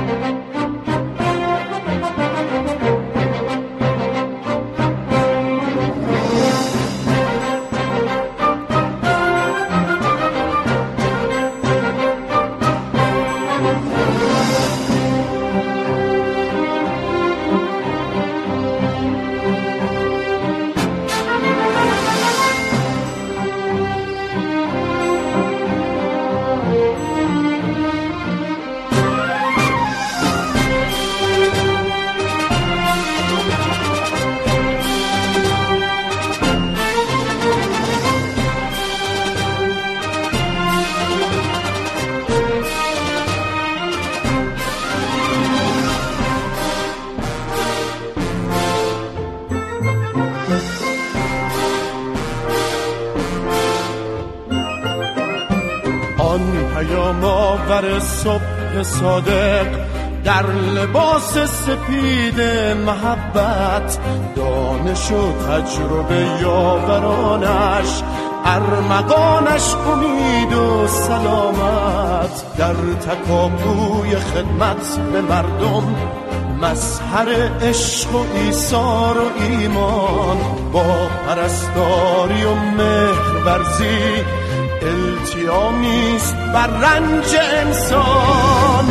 پیام آور صبح صادق در لباس سپید محبت، دانش و تجربه یاورانش، ارمغانش امید و سلامت، در تکاپوی خدمت به مردم، مظهر عشق و ایثار و ایمان، با پرستاری و مهرورزی التیامیست بر رنج انسان.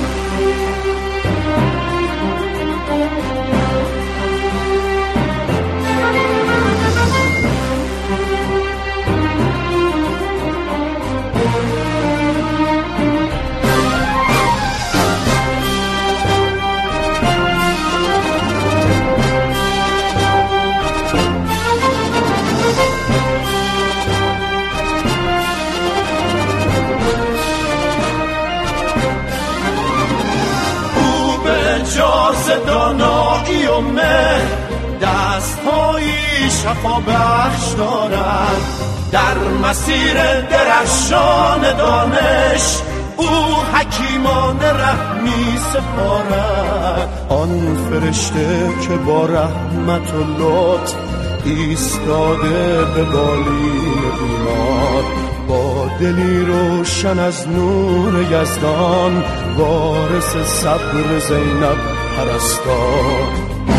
دانایی و مهر دست‌هایی شفا بخش دارد، در مسیر درخشان دانش او حکیمان رحمی سپارد. آن فرشته که با رحمت و لطف ایستاده به بالین بیمار، با دلی روشن از نور یزدان، وارث صبر زینب پرستار.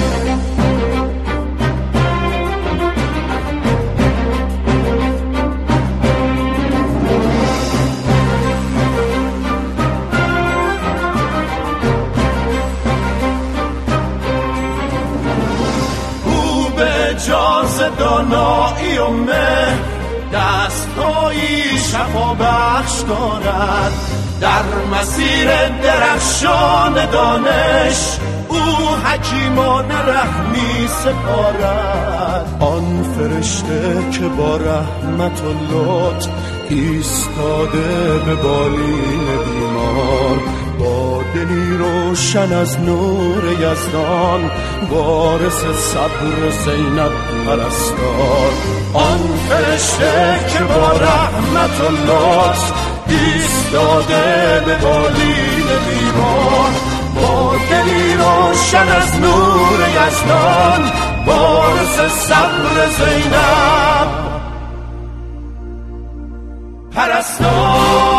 او به جاز دانایی و مهر دست‌هایی شفا بخش دارد، در مسیر درخشان دانش او حکیمان رحمی سپارد. آن فرشته که با رحمت و لطف ایستاده به بالین بیمار، با دلی روشن از نور یزدان، وارث صبر زینب پرستار. آن فرشته که با رحمت و لطف ایستاده به بالین بیمار، با دلی روشن از نور یزدان، وارث صبر زینب پرستار.